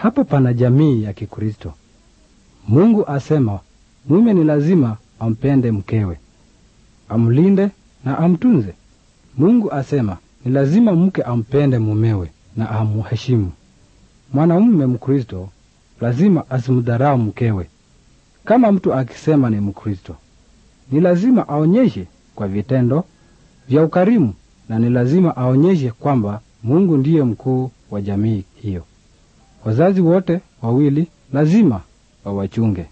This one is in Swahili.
Hapa pana jamii ya Kikristo. Mungu asema mume ni lazima ampende mkewe, amlinde na amtunze. Mungu asema ni lazima mke ampende mumewe na amheshimu. Mwanamume Mkristo lazima asimdharau mkewe. Kama mtu akisema ni Mkristo, ni lazima aonyeshe kwa vitendo vya ukarimu, na ni lazima aonyeshe kwamba Mungu ndiye mkuu wa jamii hiyo. Wazazi wote wawili lazima wawachunge.